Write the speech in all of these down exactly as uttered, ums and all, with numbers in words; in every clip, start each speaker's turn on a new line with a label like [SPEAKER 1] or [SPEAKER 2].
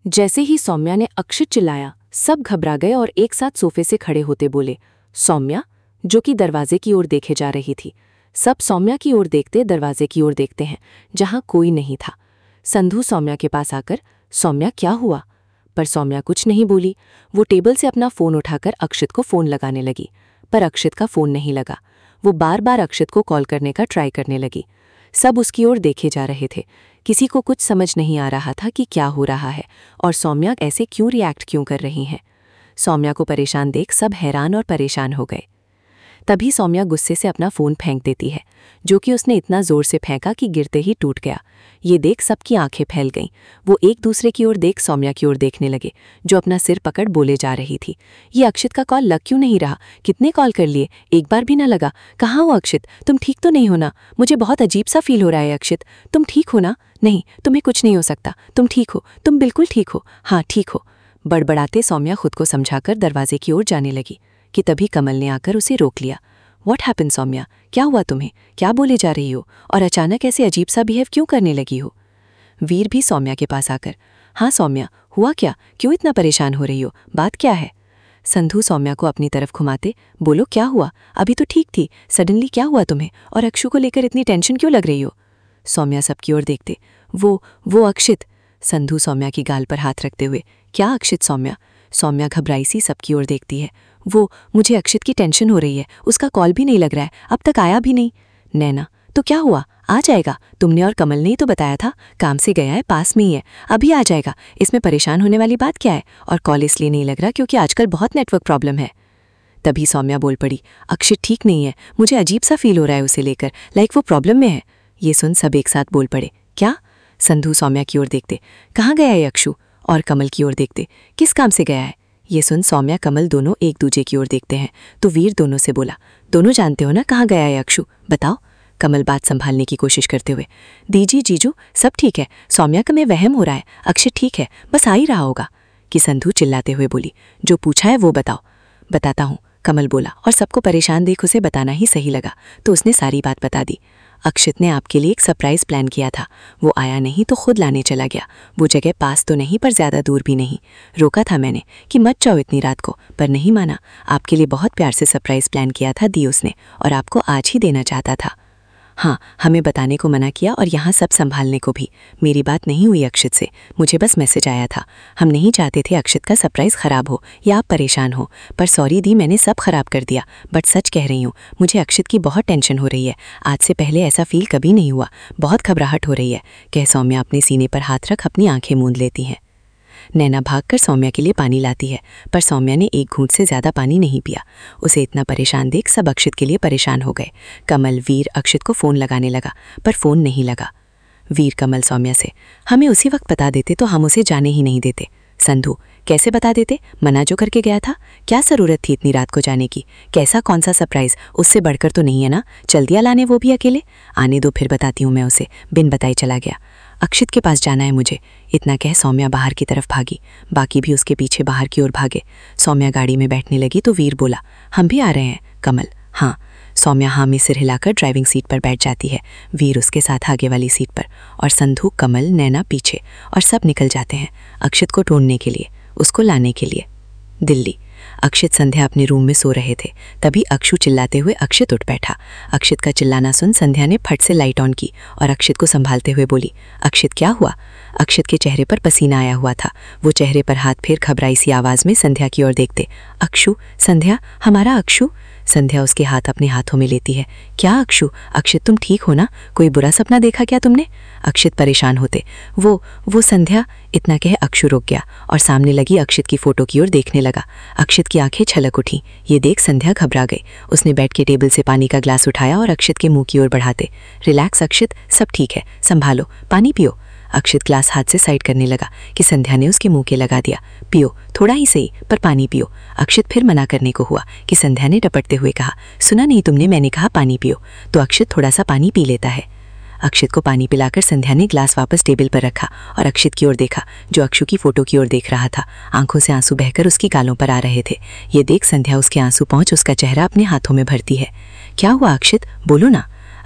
[SPEAKER 1] जैसे ही सौम्या ने अक्षित चिल्लाया, सब घबरा गए और एक साथ सोफे से खड़े होते बोले, सौम्या, जो कि दरवाजे की ओर देखे जा रही थी। सब सौम्या की ओर देखते दरवाजे की ओर देखते हैं, जहां कोई नहीं था। संधू सौम्या के पास आकर, सौम्या क्या हुआ? पर सौम्या कुछ नहीं बोली। वो टेबल से अपना फ़ोन उठाकर अक्षित को फ़ोन लगाने लगी, पर अक्षित का फ़ोन नहीं लगा। वो बार बार अक्षित को कॉल करने का ट्राई करने लगी। सब उसकी ओर देखे जा रहे थे। किसी को कुछ समझ नहीं आ रहा था कि क्या हो रहा है और सौम्या ऐसे क्यों रिएक्ट क्यों कर रही हैं। सौम्या को परेशान देख सब हैरान और परेशान हो गए। तभी सौम्या गुस्से से अपना फ़ोन फेंक देती है, जो कि उसने इतना ज़ोर से फेंका कि गिरते ही टूट गया। ये देख सबकी आंखें फैल गईं। वो एक दूसरे की ओर देख सौम्या की ओर देखने लगे, जो अपना सिर पकड़ बोले जा रही थी, ये अक्षित का कॉल लग क्यों नहीं रहा? कितने कॉल कर लिए, एक बार भी ना लगा। कहाँ हो अक्षित? तुम ठीक तो नहीं हो ना? मुझे बहुत अजीब सा फील हो रहा है अक्षित, तुम ठीक हो ना? नहीं, तुम्हें कुछ नहीं हो सकता, तुम ठीक हो, तुम बिल्कुल ठीक हो, हाँ ठीक हो। बड़बड़ाते सौम्या खुद को समझाकर दरवाजे की ओर जाने लगी कि तभी कमल ने आकर उसे रोक लिया। व्हाट हैपन सौम्या, क्या हुआ तुम्हें? क्या बोले जा रही हो और अचानक ऐसे अजीब सा बिहेव क्यों करने लगी हो? वीर भी सौम्या के पास आकर, हाँ सौम्या, हुआ क्या? क्यों इतना परेशान हो रही हो? बात क्या है? संधू सौम्या को अपनी तरफ घुमाते, बोलो क्या हुआ? अभी तो ठीक थी, सडनली क्या हुआ तुम्हें? और अक्षु को लेकर इतनी टेंशन क्यों लग रही हो? सौम्या सबकी ओर देखते, वो वो अक्षित। संधू सौम्या की गाल पर हाथ रखते हुए, क्या अक्षित सौम्या? सौम्या घबराई सी सबकी ओर देखती है, वो मुझे अक्षित की टेंशन हो रही है, उसका कॉल भी नहीं लग रहा है, अब तक आया भी नहीं। नैना, तो क्या हुआ? आ जाएगा, तुमने और कमल ने ही तो बताया था, काम से गया है, पास में ही है, अभी आ जाएगा, इसमें परेशान होने वाली बात क्या है? और कॉल इसलिए नहीं लग रहा क्योंकि आजकल बहुत नेटवर्क प्रॉब्लम है। तभी सौम्या बोल पड़ी, अक्षित ठीक नहीं है, मुझे अजीब सा फील हो रहा है उसे लेकर, लाइक वो प्रॉब्लम में है। ये सुन सब एक साथ बोल पड़े, क्या? संधू सौम्या की ओर देखते, कहाँ गया है अक्षु? और कमल की ओर देखते, किस काम से गया है? ये सुन सौम्या कमल दोनों एक दूजे की ओर देखते हैं, तो वीर दोनों से बोला, दोनों जानते हो ना कहाँ गया है अक्षु, बताओ। कमल बात संभालने की कोशिश करते हुए, दीजी जीजू सब ठीक है, सौम्या का में वहम हो रहा है, अक्षय ठीक है, बस आ ही रहा होगा। कि संधू चिल्लाते हुए बोली, जो पूछा है वो बताओ। बताता हूँ, कमल बोला, और सबको परेशान देख उसे बताना ही सही लगा, तो उसने सारी बात बता दी। अक्षित ने आपके लिए एक सरप्राइज प्लान किया था, वो आया नहीं तो खुद लाने चला गया। वो जगह पास तो नहीं पर ज़्यादा दूर भी नहीं। रोका था मैंने कि मत जाओ इतनी रात को, पर नहीं माना। आपके लिए बहुत प्यार से सरप्राइज प्लान किया था दी उसने, और आपको आज ही देना चाहता था। हाँ, हमें बताने को मना किया और यहाँ सब संभालने को भी। मेरी बात नहीं हुई अक्षित से, मुझे बस मैसेज आया था। हम नहीं चाहते थे अक्षित का सरप्राइज़ ख़राब हो या आप परेशान हो, पर सॉरी दी, मैंने सब ख़राब कर दिया। बट सच कह रही हूँ, मुझे अक्षित की बहुत टेंशन हो रही है। आज से पहले ऐसा फील कभी नहीं हुआ, बहुत घबराहट हो रही है। कह सौम्या अपने सीने पर हाथ रख अपनी आंखें मूंद लेती हैं। नैना भागकर सौम्या के लिए पानी लाती है, पर सौम्या ने एक घूंट से ज़्यादा पानी नहीं पिया। उसे इतना परेशान देख सब अक्षित के लिए परेशान हो गए। कमल वीर अक्षित को फ़ोन लगाने लगा, पर फ़ोन नहीं लगा। वीर कमल सौम्या से, हमें उसी वक्त बता देते तो हम उसे जाने ही नहीं देते। संधू, कैसे बता देते? मना जो करके गया था, क्या ज़रूरत थी इतनी रात को जाने की? कैसा कौन सा सरप्राइज़, उससे बढ़कर तो नहीं है ना? चल दिया लाने वो भी अकेले? आने दो फिर बताती हूँ मैं उसे। बिन बताए चला गया। अक्षित के पास जाना है मुझे, इतना कह सौम्या बाहर की तरफ भागी। बाकी भी उसके पीछे बाहर की ओर भागे। सौम्या गाड़ी में बैठने लगी तो वीर बोला, हम भी आ रहे हैं। कमल, हाँ। सौम्या हाँ में सिर हिलाकर ड्राइविंग सीट पर बैठ जाती है, वीर उसके साथ आगे वाली सीट पर, और संधू कमल नैना पीछे, और सब निकल जाते हैं अक्षित को ढूंढने के लिए, उसको लाने के लिए। दिल्ली। अक्षित संध्या अपने रूम में सो रहे थे, तभी अक्षु चिल्लाते हुए अक्षित उठ बैठा। अक्षित का चिल्लाना सुन संध्या ने फट से लाइट ऑन की और अक्षित को संभालते हुए बोली, अक्षित क्या हुआ? अक्षित के चेहरे पर पसीना आया हुआ था। वो चेहरे पर हाथ फेर घबराई सी आवाज़ में संध्या की ओर देखते, अक्षु, संध्या, हमारा अक्षु। संध्या उसके हाथ अपने हाथों में लेती है, क्या अक्षु? अक्षित तुम ठीक हो ना? कोई बुरा सपना देखा क्या तुमने? अक्षित परेशान होते, वो वो संध्या। इतना कह अक्षु रुक गया और सामने लगी अक्षित की फोटो की ओर देखने लगा। अक्षित की आंखें छलक उठी। ये देख संध्या घबरा गई। उसने बैठ के टेबल से पानी का ग्लास उठाया और अक्षित के मुंह की ओर बढ़ाते, रिलैक्स अक्षित, सब ठीक है, संभालो, पानी पियो। अक्षित ग्लास हाथ से साइड करने लगा कि संध्या ने उसके मुंह के लगा दिया, पियो, थोड़ा ही सही पर पानी पियो। अक्षित फिर मना करने को हुआ कि संध्या ने टपटते हुए कहा, सुना नहीं तुमने, मैंने कहा पानी पियो। तो अक्षित थोड़ा सा पानी पी लेता है। अक्षित को पानी पिलाकर संध्या ने ग्लास वापस टेबल पर रखा और अक्षित की ओर देखा, जो अक्षु की फोटो की ओर देख रहा था। आंखों से आंसू बहकर उसकी गालों पर आ रहे थे। ये देख संध्या उसके आंसू पहुंच उसका चेहरा अपने हाथों में भरती है। क्या हुआ अक्षित, बोलो ना।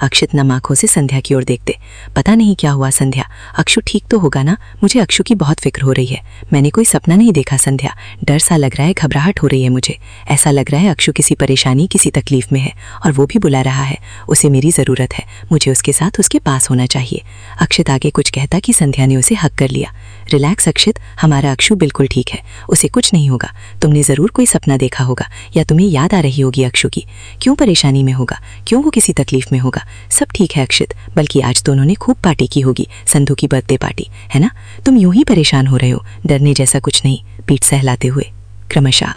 [SPEAKER 1] अक्षित नम आंखों से संध्या की ओर देखते। पता नहीं क्या हुआ संध्या, अक्षु ठीक तो होगा ना? मुझे अक्षु की बहुत फिक्र हो रही है। मैंने कोई सपना नहीं देखा संध्या, डर सा लग रहा है, घबराहट हो रही है मुझे। ऐसा लग रहा है अक्षु किसी परेशानी, किसी तकलीफ में है और वो भी बुला रहा है। उसे मेरी ज़रूरत है, मुझे उसके साथ उसके पास होना चाहिए। अक्षित आगे कुछ कहता कि संध्या ने उसे हक कर लिया। रिलैक्स अक्षित, हमारा अक्षु बिल्कुल ठीक है, उसे कुछ नहीं होगा। तुमने ज़रूर कोई सपना देखा होगा या तुम्हें याद आ रही होगी अक्षु की। क्यों परेशानी में होगा, क्यों वो किसी तकलीफ में होगा? सब ठीक है अक्षित, बल्कि आज तो उन्होंने खूब पार्टी की होगी, संधू की बर्थडे पार्टी, है ना? तुम यूं ही परेशान हो रहे हो, डरने जैसा कुछ नहीं, पीठ सहलाते हुए क्रमशः